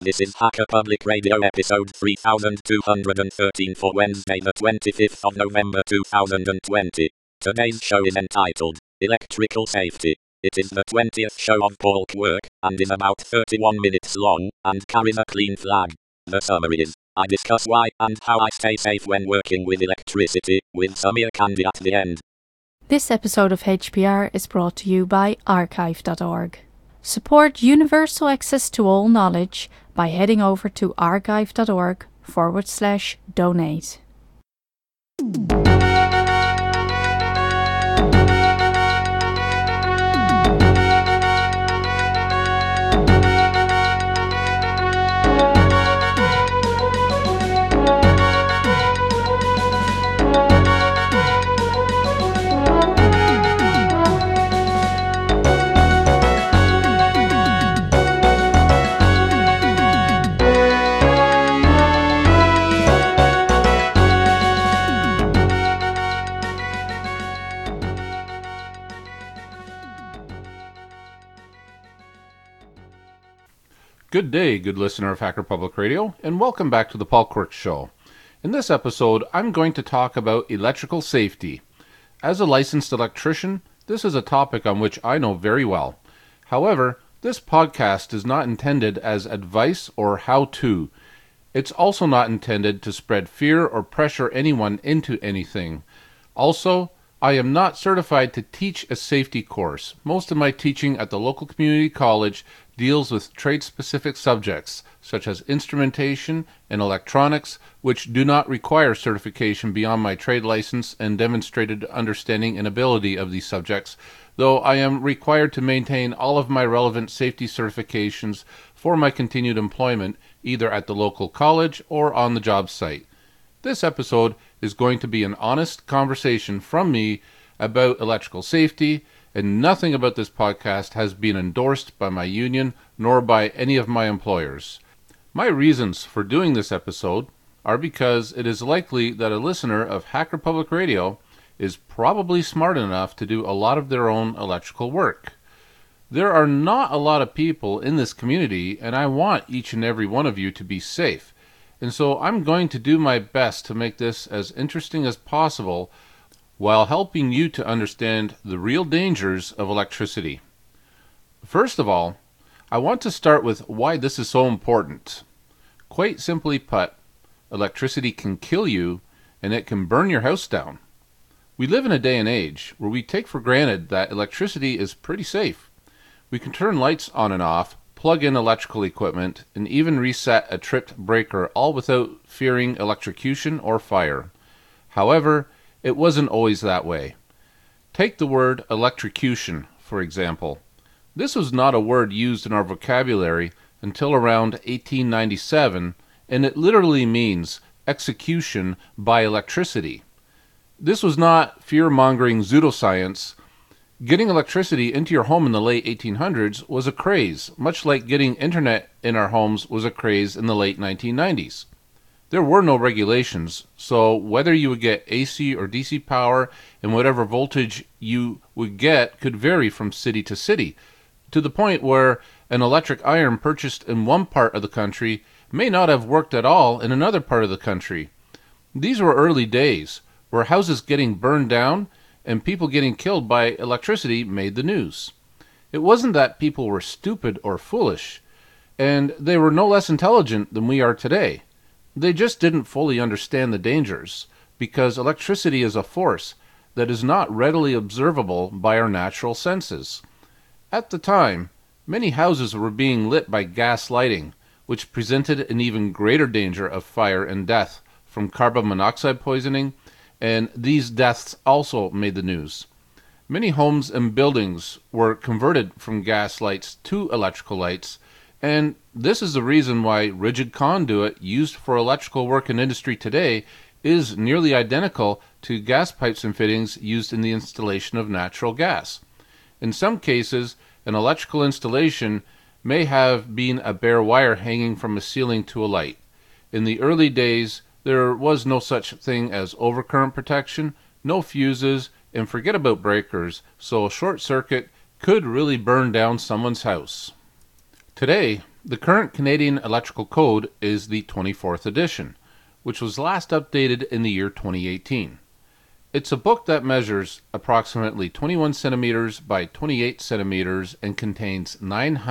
This is Hacker Public Radio episode 3213 for Wednesday the 25th of November 2020. Today's show is entitled Electrical Safety. It is the 20th show of Bulk Work, and is about 31 minutes long, and carries a clean flag. The summary is, I discuss why and how I stay safe when working with electricity, with Samir Kandi at the end. This episode of HPR is brought to you by archive.org. Support universal access to all knowledge by heading over to archive.org/donate. Good day, good listener of Hacker Public Radio, and welcome back to the Paul Quirk Show. In this episode, I'm going to talk about electrical safety. As a licensed electrician, this is a topic on which I know very well. However, this podcast is not intended as advice or how-to. It's also not intended to spread fear or pressure anyone into anything. Also, I am not certified to teach a safety course. Most of my teaching at the local community college deals with trade-specific subjects, such as instrumentation and electronics, which do not require certification beyond my trade license and demonstrated understanding and ability of these subjects, though I am required to maintain all of my relevant safety certifications for my continued employment, either at the local college or on the job site. This episode is going to be an honest conversation from me about electrical safety, and nothing about this podcast has been endorsed by my union nor by any of my employers. My reasons for doing this episode are because it is likely that a listener of Hacker Public Radio is probably smart enough to do a lot of their own electrical work. There are not a lot of people in this community, and I want each and every one of you to be safe. And so I'm going to do my best to make this as interesting as possible while helping you to understand the real dangers of electricity. First of all, I want to start with why this is so important. Quite simply put, electricity can kill you and it can burn your house down. We live in a day and age where we take for granted that electricity is pretty safe. We can turn lights on and off, plug in electrical equipment, and even reset a tripped breaker, all without fearing electrocution or fire. However, it wasn't always that way. Take the word electrocution, for example. This was not a word used in our vocabulary until around 1897, and it literally means execution by electricity. This was not fear-mongering pseudoscience. Getting electricity into your home in the late 1800s was a craze, much like getting internet in our homes was a craze in the late 1990s. There were no regulations, so whether you would get AC or DC power and whatever voltage you would get could vary from city to city, to the point where an electric iron purchased in one part of the country may not have worked at all in another part of the country. These were early days, where houses getting burned down and people getting killed by electricity made the news. It wasn't that people were stupid or foolish, and they were no less intelligent than we are today. They just didn't fully understand the dangers, because electricity is a force that is not readily observable by our natural senses. At the time, many houses were being lit by gas lighting, which presented an even greater danger of fire and death from carbon monoxide poisoning, and these deaths also made the news. Many homes and buildings were converted from gas lights to electrical lights, and this is the reason why rigid conduit used for electrical work in industry today is nearly identical to gas pipes and fittings used in the installation of natural gas. In some cases, an electrical installation may have been a bare wire hanging from a ceiling to a light. In the early days, there was no such thing as overcurrent protection, no fuses, and forget about breakers, so a short circuit could really burn down someone's house. Today, The current Canadian Electrical Code is the 24th edition, which was last updated in the year 2018. It's a book that measures approximately 21 centimeters by 28 centimeters and contains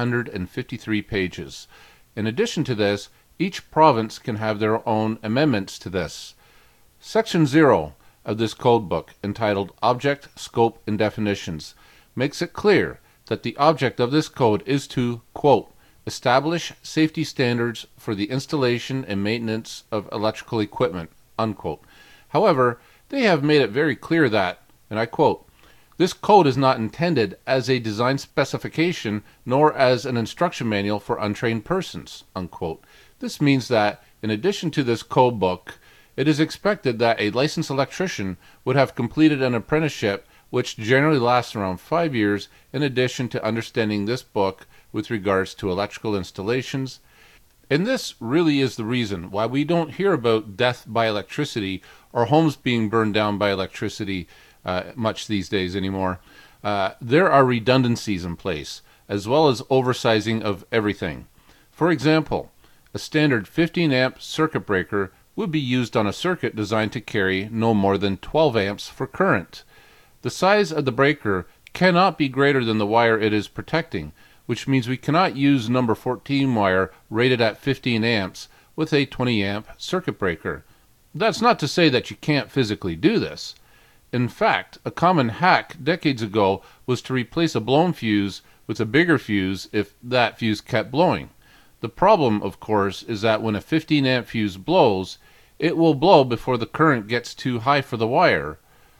953 pages. In addition to this, each province can have their own amendments to this. Section 0 of this code book, entitled Object, Scope, and Definitions, makes it clear that the object of this code is to, quote, establish safety standards for the installation and maintenance of electrical equipment, unquote. However, they have made it very clear that, and I quote, this code is not intended as a design specification nor as an instruction manual for untrained persons, unquote. This means that, in addition to this code book, it is expected that a licensed electrician would have completed an apprenticeship which generally lasts around 5 years, in addition to understanding this book with regards to electrical installations. And this really is the reason why we don't hear about death by electricity or homes being burned down by electricity much these days anymore. There are redundancies in place, as well as oversizing of everything. For example, a standard 15 amp circuit breaker would be used on a circuit designed to carry no more than 12 amps for current. The size of the breaker cannot be greater than the wire it is protecting, which means we cannot use number 14 wire rated at 15 amps with a 20 amp circuit breaker. That's not to say that you can't physically do this. In fact, a common hack decades ago was to replace a blown fuse with a bigger fuse if that fuse kept blowing. The problem, of course, is that when a 15 amp fuse blows, it will blow before the current gets too high for the wire,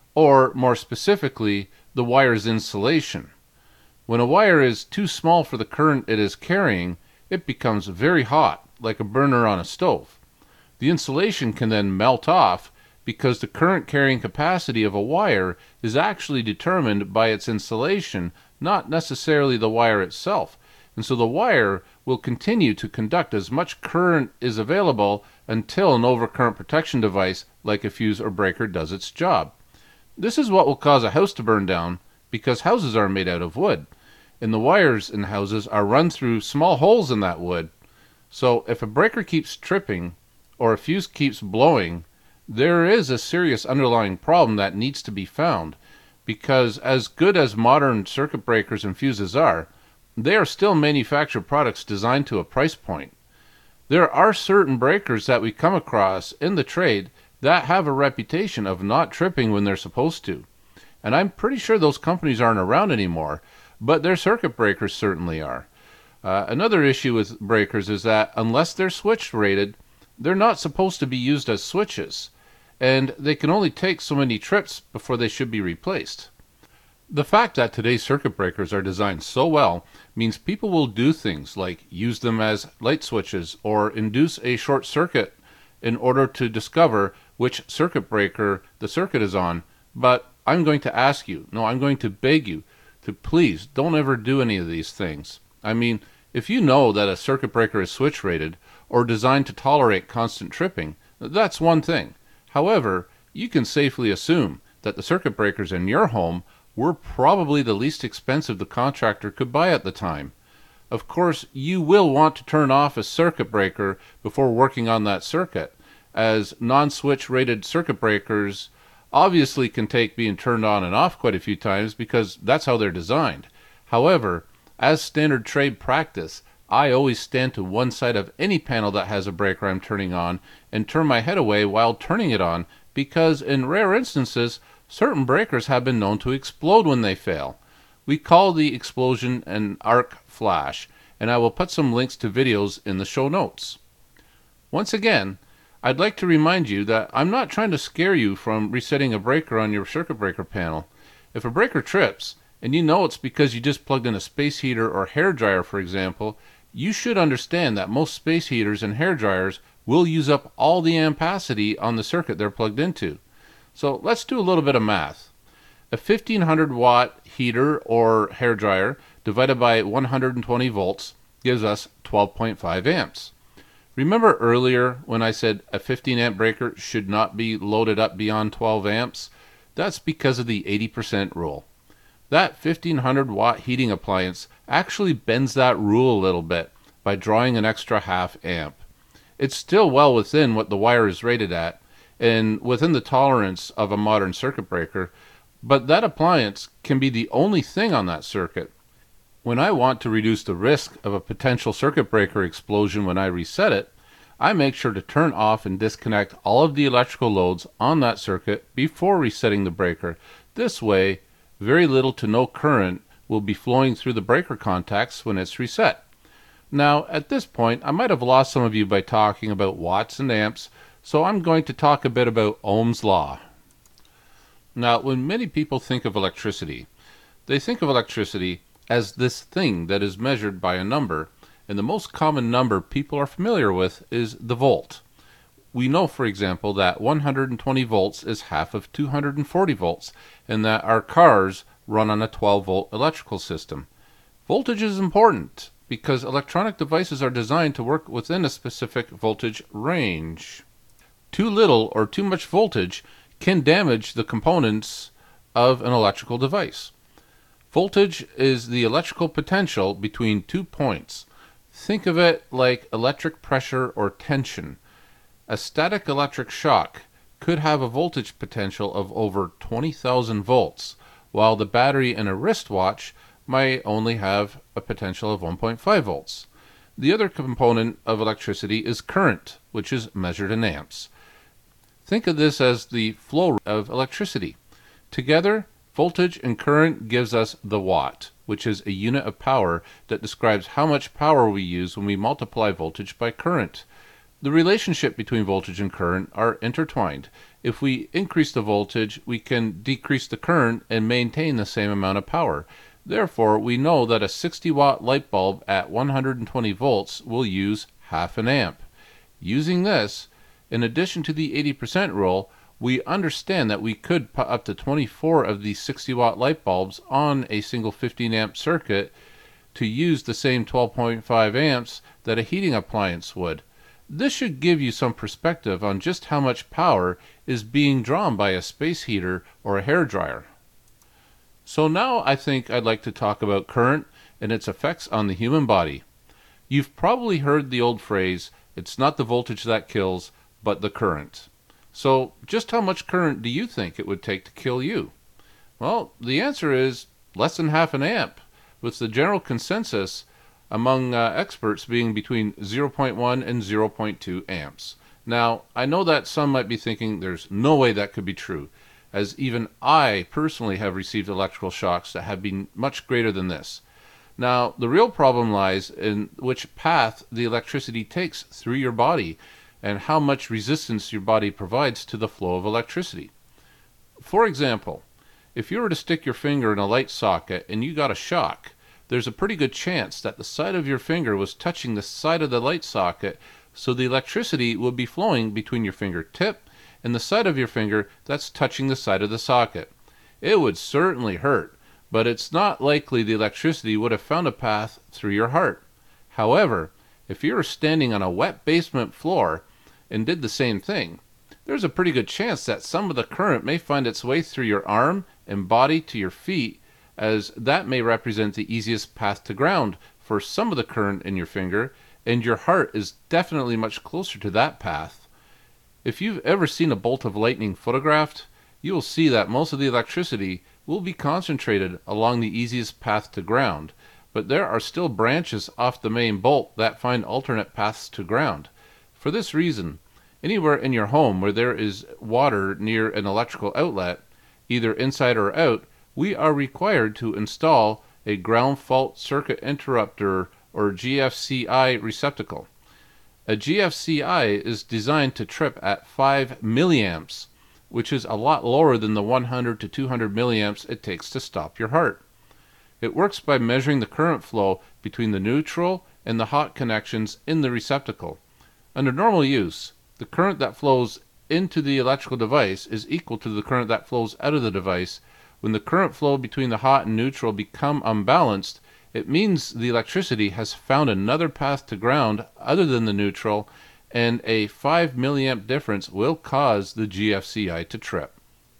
or more specifically, the wire's insulation. When a wire is too small for the current it is carrying, it becomes very hot, like a burner on a stove. The insulation can then melt off because the current carrying capacity of a wire is actually determined by its insulation, not necessarily the wire itself. And so the wire will continue to conduct as much current is available until an overcurrent protection device like a fuse or breaker does its job. This is what will cause a house to burn down because houses are made out of wood, and the wires in houses are run through small holes in that wood. So if a breaker keeps tripping or a fuse keeps blowing, there is a serious underlying problem that needs to be found, because as good as modern circuit breakers and fuses are, they are still manufactured products designed to a price point. There are certain breakers that we come across in the trade that have a reputation of not tripping when they're supposed to. And I'm pretty sure those companies aren't around anymore, but their circuit breakers certainly are. Another issue with breakers is that unless they're switch rated, they're not supposed to be used as switches, and they can only take so many trips before they should be replaced. The fact that today's circuit breakers are designed so well means people will do things like use them as light switches or induce a short circuit in order to discover which circuit breaker the circuit is on. But I'm going to ask you, no, I'm going to beg you to please don't ever do any of these things. I mean, if you know that a circuit breaker is switch rated or designed to tolerate constant tripping, that's one thing. However, you can safely assume that the circuit breakers in your home were probably the least expensive the contractor could buy at the time. Of course, you will want to turn off a circuit breaker before working on that circuit, as non-switch rated circuit breakers obviously can take being turned on and off quite a few times because that's how they're designed. However, as standard trade practice, I always stand to one side of any panel that has a breaker I'm turning on and turn my head away while turning it on, because in rare instances, certain breakers have been known to explode when they fail. We call the explosion an arc flash, and I will put some links to videos in the show notes. Once again, I'd like to remind you that I'm not trying to scare you from resetting a breaker on your circuit breaker panel. If a breaker trips, and you know it's because you just plugged in a space heater or hair dryer, for example, you should understand that most space heaters and hair dryers will use up all the ampacity on the circuit they're plugged into. So let's do a little bit of math. A 1500 watt heater or hair dryer divided by 120 volts gives us 12.5 amps. Remember earlier when I said a 15 amp breaker should not be loaded up beyond 12 amps? That's because of the 80% rule. That 1500 watt heating appliance actually bends that rule a little bit, by drawing an extra half amp. It's still well within what the wire is rated at and within the tolerance of a modern circuit breaker, but that appliance can be the only thing on that circuit. When I want to reduce the risk of a potential circuit breaker explosion when I reset it, I make sure to turn off and disconnect all of the electrical loads on that circuit before resetting the breaker. This way, very little to no current will be flowing through the breaker contacts when it's reset. Now, at this point, I might have lost some of you by talking about watts and amps, so I'm going to talk a bit about Ohm's law. Now, when many people think of electricity, they think of electricity as this thing that is measured by a number, and the most common number people are familiar with is the volt. We know, for example, that 120 volts is half of 240 volts, and that our cars run on a 12-volt electrical system. Voltage is important because electronic devices are designed to work within a specific voltage range. Too little or too much voltage can damage the components of an electrical device. Voltage is the electrical potential between 2 points. Think of it like electric pressure or tension. A static electric shock could have a voltage potential of over 20,000 volts, while the battery in a wristwatch might only have a potential of 1.5 volts. The other component of electricity is current, which is measured in amps. Think of this as the flow of electricity. Together, voltage and current gives us the watt, which is a unit of power that describes how much power we use when we multiply voltage by current. The relationship between voltage and current are intertwined. If we increase the voltage, we can decrease the current and maintain the same amount of power. Therefore, we know that a 60-watt light bulb at 120 volts will use half an amp. Using this, in addition to the 80% rule, we understand that we could put up to 24 of these 60-watt light bulbs on a single 15-amp circuit to use the same 12.5 amps that a heating appliance would. This should give you some perspective on just how much power is being drawn by a space heater or a hairdryer. So now I think I'd like to talk about current and its effects on the human body. You've probably heard the old phrase, it's not the voltage that kills, but the current. So just how much current do you think it would take to kill you? Well, the answer is less than half an amp, with the general consensus among experts being between 0.1 and 0.2 amps. Now, I know that some might be thinking there's no way that could be true, as even I personally have received electrical shocks that have been much greater than this. Now, the real problem lies in which path the electricity takes through your body and how much resistance your body provides to the flow of electricity. For example, if you were to stick your finger in a light socket and you got a shock, there's a pretty good chance that the side of your finger was touching the side of the light socket, so the electricity will be flowing between your fingertip and the side of your finger that's touching the side of the socket. It would certainly hurt, but it's not likely the electricity would have found a path through your heart. However, if you were standing on a wet basement floor and did the same thing, there's a pretty good chance that some of the current may find its way through your arm and body to your feet, as that may represent the easiest path to ground for some of the current in your finger, and your heart is definitely much closer to that path. If you've ever seen a bolt of lightning photographed, you will see that most of the electricity will be concentrated along the easiest path to ground, but there are still branches off the main bolt that find alternate paths to ground. For this reason, anywhere in your home where there is water near an electrical outlet, either inside or out, we are required to install a ground fault circuit interrupter or GFCI receptacle. A GFCI is designed to trip at 5 milliamps, which is a lot lower than the 100 to 200 milliamps it takes to stop your heart. It works by measuring the current flow between the neutral and the hot connections in the receptacle. Under normal use, the current that flows into the electrical device is equal to the current that flows out of the device. When the current flow between the hot and neutral become unbalanced, it means the electricity has found another path to ground other than the neutral, and a 5 milliamp difference will cause the GFCI to trip.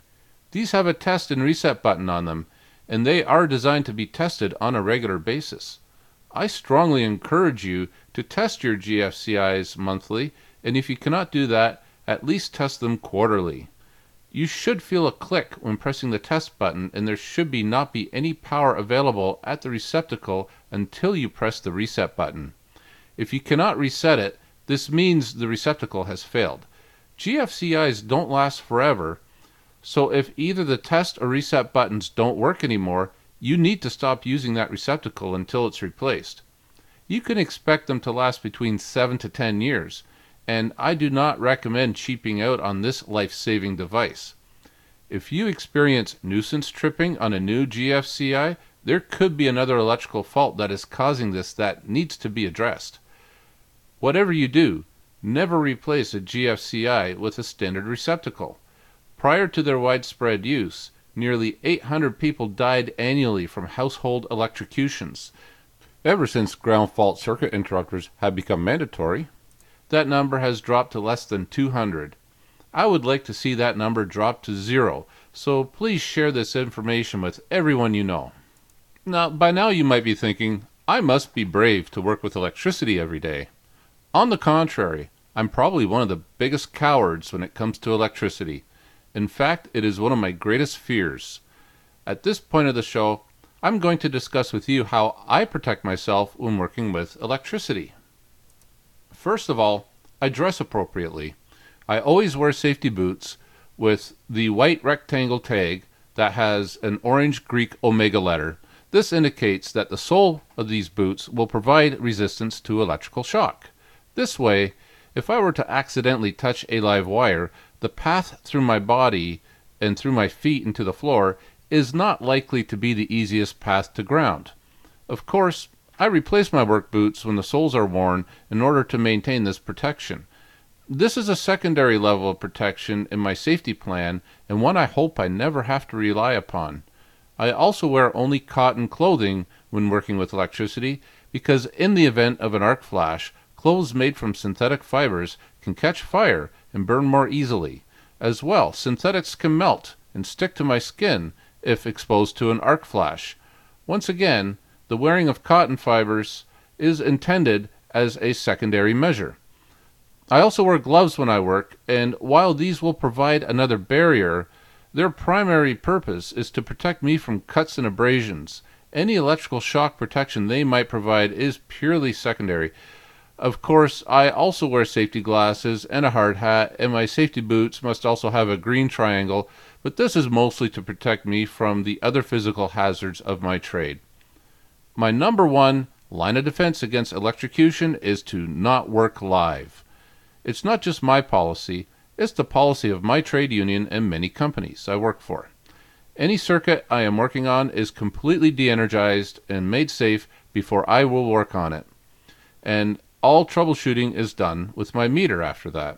These have a test and reset button on them, and they are designed to be tested on a regular basis. I strongly encourage you to test your GFCIs monthly, and if you cannot do that, at least test them quarterly. You should feel a click when pressing the test button, and there should not be any power available at the receptacle until you press the reset button. If you cannot reset it, this means the receptacle has failed. GFCIs don't last forever, so if either the test or reset buttons don't work anymore, you need to stop using that receptacle until it's replaced. You can expect them to last between 7 to 10 years, and I do not recommend cheaping out on this life-saving device. If you experience nuisance tripping on a new GFCI, there could be another electrical fault that is causing this that needs to be addressed. Whatever you do, never replace a GFCI with a standard receptacle. Prior to their widespread use, nearly 800 people died annually from household electrocutions. Ever since ground fault circuit interrupters have become mandatory, that number has dropped to less than 200. I would like to see that number drop to 0, so please share this information with everyone you know. Now, by now you might be thinking, I must be brave to work with electricity every day. On the contrary, I'm probably one of the biggest cowards when it comes to electricity. In fact, it is one of my greatest fears. At this point of the show, I'm going to discuss with you how I protect myself when working with electricity. First of all, I dress appropriately. I always wear safety boots with the white rectangle tag that has an orange Greek omega letter. This indicates that the sole of these boots will provide resistance to electrical shock. This way, if I were to accidentally touch a live wire, the path through my body and through my feet into the floor is not likely to be the easiest path to ground. Of course, I replace my work boots when the soles are worn in order to maintain this protection. This is a secondary level of protection in my safety plan, and one I hope I never have to rely upon. I also wear only cotton clothing when working with electricity, because in the event of an arc flash, clothes made from synthetic fibers can catch fire and burn more easily. As well, synthetics can melt and stick to my skin if exposed to an arc flash. Once again, the wearing of cotton fibers is intended as a secondary measure. I also wear gloves when I work, and while these will provide another barrier, their primary purpose is to protect me from cuts and abrasions. Any electrical shock protection they might provide is purely secondary. Of course, I also wear safety glasses and a hard hat, and my safety boots must also have a green triangle, but this is mostly to protect me from the other physical hazards of my trade. My number one line of defense against electrocution is to not work live. It's not just my policy, it's the policy of my trade union and many companies I work for. Any circuit I am working on is completely de-energized and made safe before I will work on it. And all troubleshooting is done with my meter after that.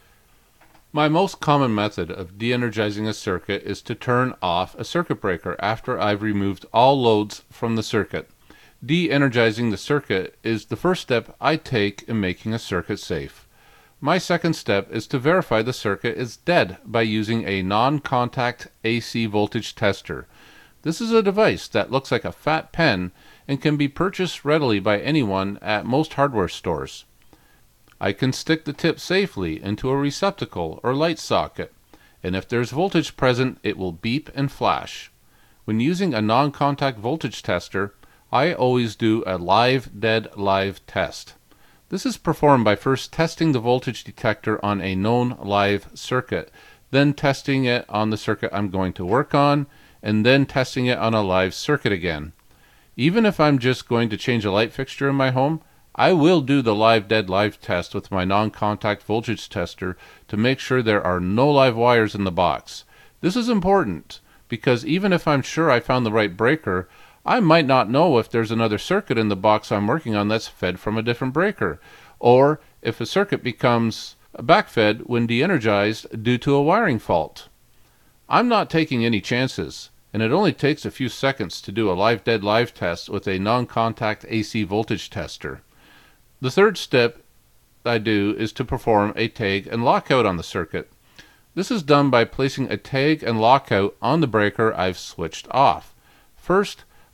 My most common method of de-energizing a circuit is to turn off a circuit breaker after I've removed all loads from the circuit. De-energizing the circuit is the first step I take in making a circuit safe. My second step is to verify the circuit is dead by using a non-contact AC voltage tester. This is a device that looks like a fat pen and can be purchased readily by anyone at most hardware stores. I can stick the tip safely into a receptacle or light socket, and if there's voltage present, it will beep and flash. When using a non-contact voltage tester, I always do a live-dead live test. This is performed by first testing the voltage detector on a known live circuit, then testing it on the circuit I'm going to work on, and then testing it on a live circuit again. Even if I'm just going to change a light fixture in my home, I will do the live-dead live test with my non-contact voltage tester to make sure there are no live wires in the box. This is important because even if I'm sure I found the right breaker, I might not know if there's another circuit in the box I'm working on that's fed from a different breaker, or if a circuit becomes backfed when de-energized due to a wiring fault. I'm not taking any chances, and it only takes a few seconds to do a live-dead live test with a non-contact AC voltage tester. The third step I do is to perform a tag and lockout on the circuit. This is done by placing a tag and lockout on the breaker I've switched off. First,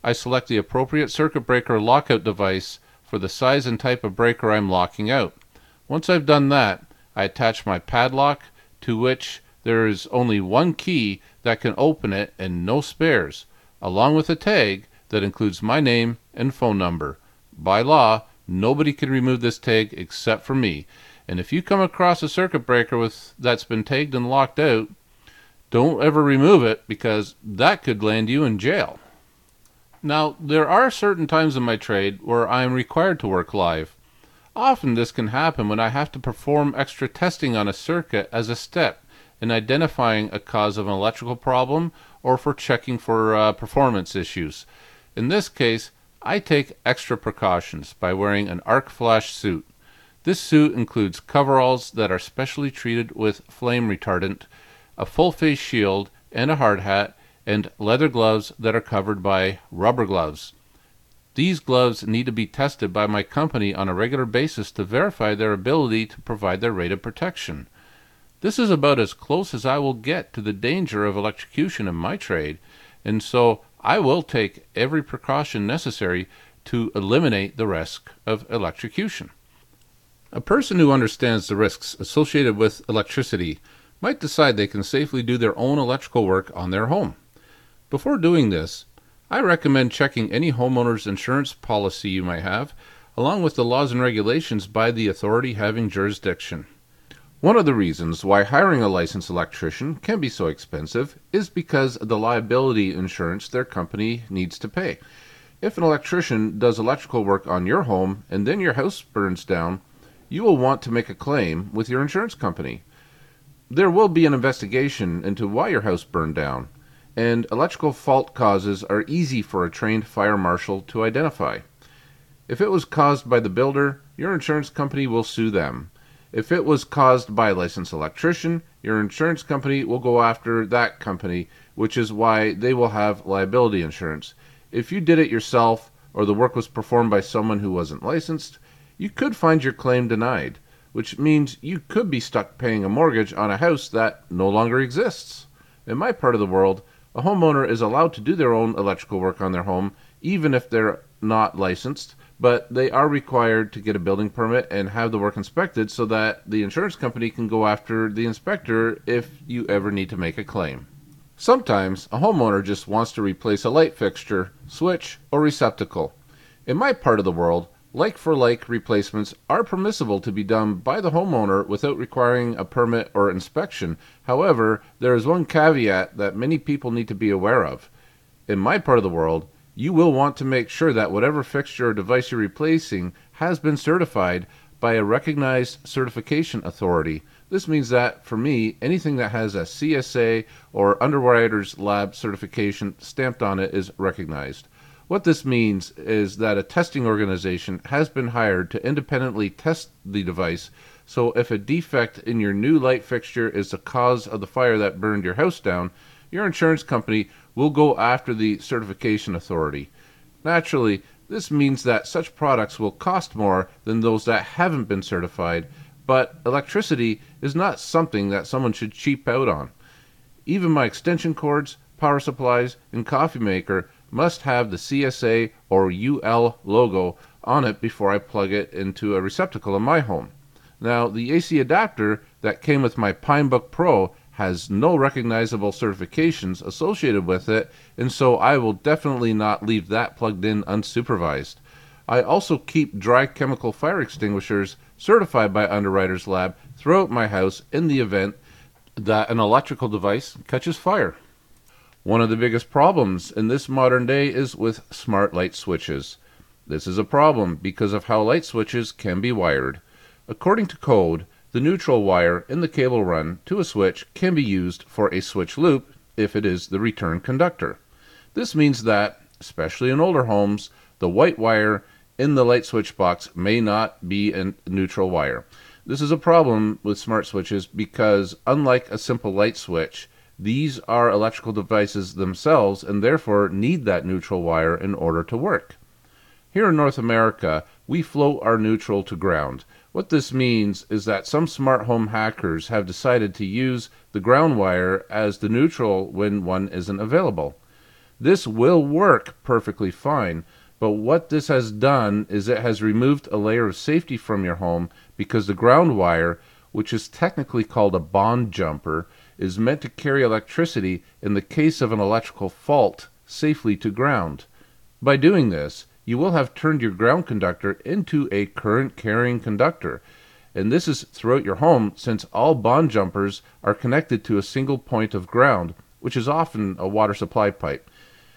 I select the appropriate circuit breaker lockout device for the size and type of breaker I'm locking out. Once I've done that, I attach my padlock, to which there is only one key that can open it and no spares, along with a tag that includes my name and phone number. By law, nobody can remove this tag except for me. And if you come across a circuit breaker that's been tagged and locked out, don't ever remove it, because that could land you in jail. Now, there are certain times in my trade where I am required to work live. Often this can happen when I have to perform extra testing on a circuit as a step in identifying a cause of an electrical problem or for checking for performance issues. In this case, I take extra precautions by wearing an arc flash suit. This suit includes coveralls that are specially treated with flame retardant, a full face shield and a hard hat, and leather gloves that are covered by rubber gloves. These gloves need to be tested by my company on a regular basis to verify their ability to provide their rated protection. This is about as close as I will get to the danger of electrocution in my trade, and so I will take every precaution necessary to eliminate the risk of electrocution. A person who understands the risks associated with electricity might decide they can safely do their own electrical work on their home. Before doing this, I recommend checking any homeowner's insurance policy you might have, along with the laws and regulations by the authority having jurisdiction. One of the reasons why hiring a licensed electrician can be so expensive is because of the liability insurance their company needs to pay. If an electrician does electrical work on your home and then your house burns down, you will want to make a claim with your insurance company. There will be an investigation into why your house burned down, and electrical fault causes are easy for a trained fire marshal to identify. If it was caused by the builder, your insurance company will sue them. If it was caused by a licensed electrician, your insurance company will go after that company, which is why they will have liability insurance. If you did it yourself, or the work was performed by someone who wasn't licensed, you could find your claim denied, which means you could be stuck paying a mortgage on a house that no longer exists. In my part of the world, a homeowner is allowed to do their own electrical work on their home, even if they're not licensed, but they are required to get a building permit and have the work inspected so that the insurance company can go after the inspector if you ever need to make a claim. Sometimes a homeowner just wants to replace a light fixture, switch, or receptacle. In my part of the world, like-for-like replacements are permissible to be done by the homeowner without requiring a permit or inspection. However, there is one caveat that many people need to be aware of. In my part of the world, you will want to make sure that whatever fixture or device you're replacing has been certified by a recognized certification authority. This means that, for me, anything that has a CSA or Underwriters Lab certification stamped on it is recognized. What this means is that a testing organization has been hired to independently test the device, so if a defect in your new light fixture is the cause of the fire that burned your house down, your insurance company will go after the certification authority. Naturally, this means that such products will cost more than those that haven't been certified, but electricity is not something that someone should cheap out on. Even my extension cords, power supplies, and coffee maker must have the CSA or UL logo on it before I plug it into a receptacle in my home. Now, the AC adapter that came with my Pinebook Pro has no recognizable certifications associated with it, and so I will definitely not leave that plugged in unsupervised. I also keep dry chemical fire extinguishers certified by Underwriters Lab throughout my house in the event that an electrical device catches fire. One of the biggest problems in this modern day is with smart light switches. This is a problem because of how light switches can be wired. According to code, the neutral wire in the cable run to a switch can be used for a switch loop if it is the return conductor. This means that, especially in older homes, the white wire in the light switch box may not be a neutral wire. This is a problem with smart switches because, unlike a simple light switch, these are electrical devices themselves and therefore need that neutral wire in order to work. Here in North America, we float our neutral to ground. What this means is that some smart home hackers have decided to use the ground wire as the neutral when one isn't available. This will work perfectly fine, but what this has done is it has removed a layer of safety from your home because the ground wire, which is technically called a bond jumper, is meant to carry electricity in the case of an electrical fault safely to ground. By doing this, you will have turned your ground conductor into a current carrying conductor, and this is throughout your home since all bond jumpers are connected to a single point of ground, which is often a water supply pipe.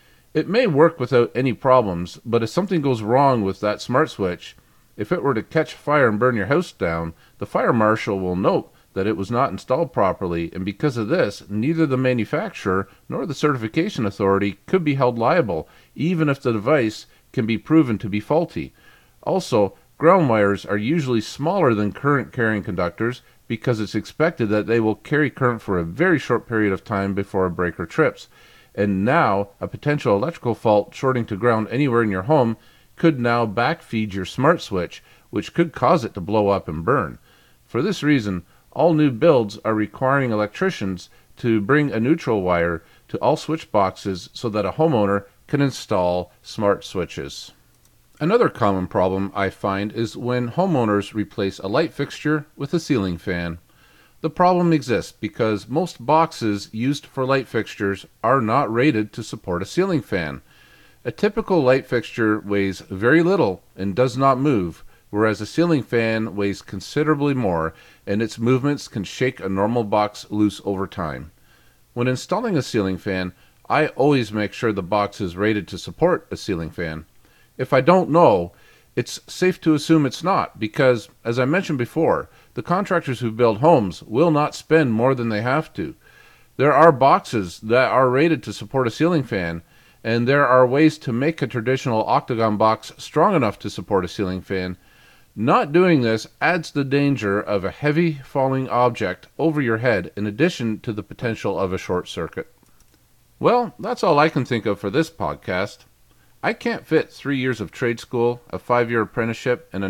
It may work without any problems, but if something goes wrong with that smart switch, if it were to catch fire and burn your house down, the fire marshal will note that it was not installed properly, and because of this, neither the manufacturer nor the certification authority could be held liable, even if the device can be proven to be faulty. Also, ground wires are usually smaller than current carrying conductors because it's expected that they will carry current for a very short period of time before a breaker trips. And now, a potential electrical fault shorting to ground anywhere in your home could now backfeed your smart switch, which could cause it to blow up and burn. For this reason, all new builds are requiring electricians to bring a neutral wire to all switch boxes so that a homeowner can install smart switches. Another common problem I find is when homeowners replace a light fixture with a ceiling fan. The problem exists because most boxes used for light fixtures are not rated to support a ceiling fan. A typical light fixture weighs very little and does not move, whereas a ceiling fan weighs considerably more, and its movements can shake a normal box loose over time. When installing a ceiling fan, I always make sure the box is rated to support a ceiling fan. If I don't know, it's safe to assume it's not, because, as I mentioned before, the contractors who build homes will not spend more than they have to. There are boxes that are rated to support a ceiling fan, and there are ways to make a traditional octagon box strong enough to support a ceiling fan. Not doing this adds the danger of a heavy falling object over your head in addition to the potential of a short circuit. Well, that's all I can think of for this podcast. I can't fit 3 years of trade school, a 5-year apprenticeship, and a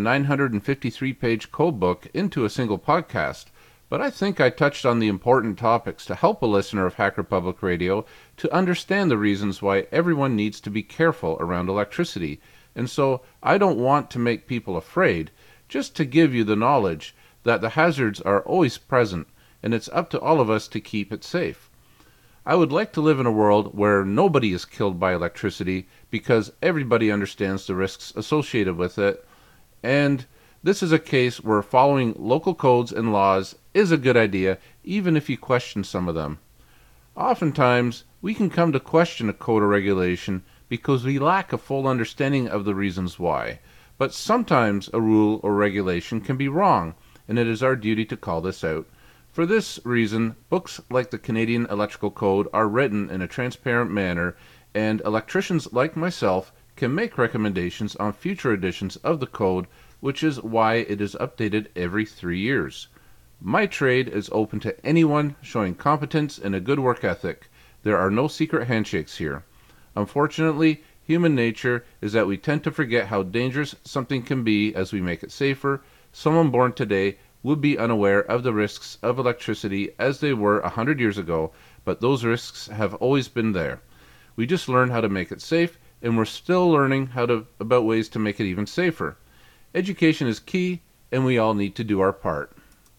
953-page code book into a single podcast, but I think I touched on the important topics to help a listener of Hacker Public Radio to understand the reasons why everyone needs to be careful around electricity, and so I don't want to make people afraid, just to give you the knowledge that the hazards are always present, and it's up to all of us to keep it safe. I would like to live in a world where nobody is killed by electricity because everybody understands the risks associated with it, and this is a case where following local codes and laws is a good idea even if you question some of them. Oftentimes, we can come to question a code or regulation because we lack a full understanding of the reasons why, but sometimes a rule or regulation can be wrong, and it is our duty to call this out. For this reason, books like the Canadian Electrical Code are written in a transparent manner, and electricians like myself can make recommendations on future editions of the code, which is why it is updated every 3 years. My trade is open to anyone showing competence and a good work ethic. There are no secret handshakes here. Unfortunately, human nature is that we tend to forget how dangerous something can be as we make it safer. Someone born today would be unaware of the risks of electricity as they were 100 years ago, but those risks have always been there. We just learned how to make it safe, and we're still learning about ways to make it even safer. Education is key, and we all need to do our part.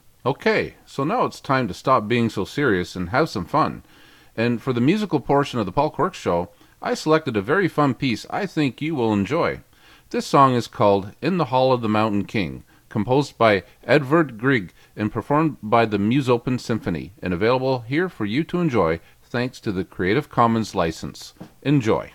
Okay, so now it's time to stop being so serious and have some fun. And for the musical portion of the Paul Quirk Show, I selected a very fun piece I think you will enjoy. This song is called In the Hall of the Mountain King, composed by Edvard Grieg and performed by the Musopen Symphony, and available here for you to enjoy thanks to the Creative Commons license. Enjoy.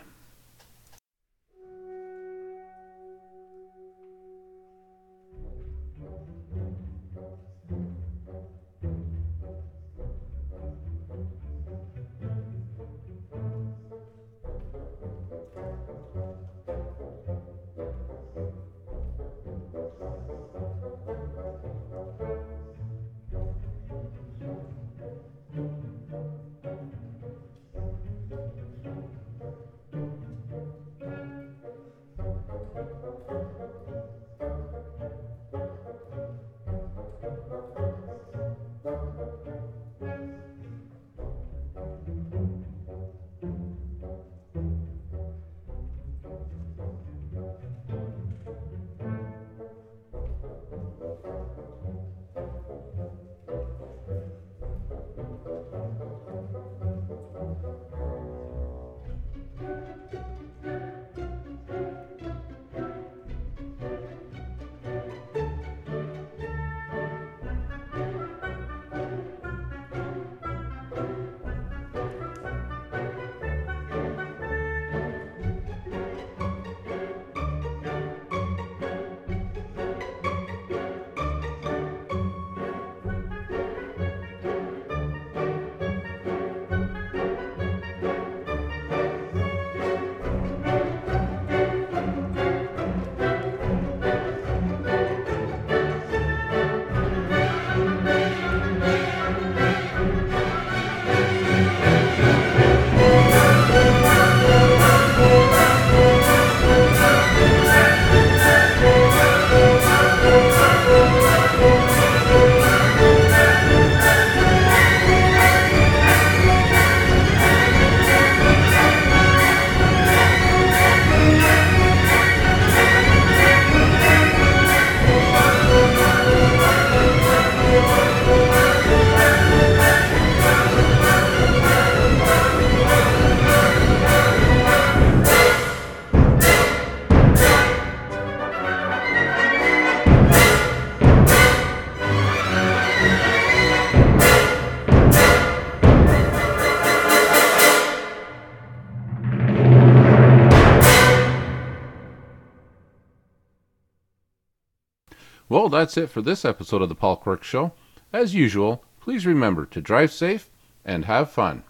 So that's it for this episode of the Paul Quirk Show. As usual, please remember to drive safe and have fun.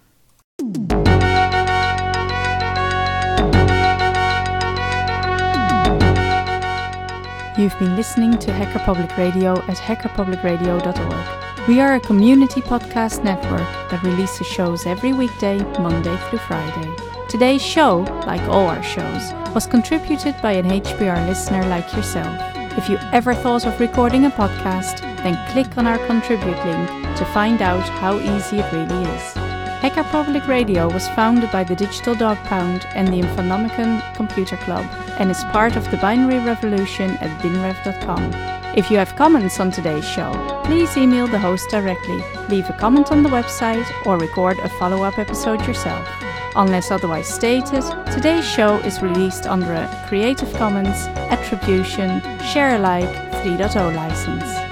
You've been listening to Hacker Public Radio at hackerpublicradio.org. We are a community podcast network that releases shows every weekday, Monday through Friday. Today's show, like all our shows, was contributed by an HPR listener like yourself. If you ever thought of recording a podcast, then click on our contribute link to find out how easy it really is. Hacker Public Radio was founded by the Digital Dog Pound and the Infonomicon Computer Club and is part of the binary revolution at binrev.com. If you have comments on today's show, please email the host directly, leave a comment on the website, or record a follow-up episode yourself. Unless otherwise stated, today's show is released under a Creative Commons Attribution Share Alike 3.0 license.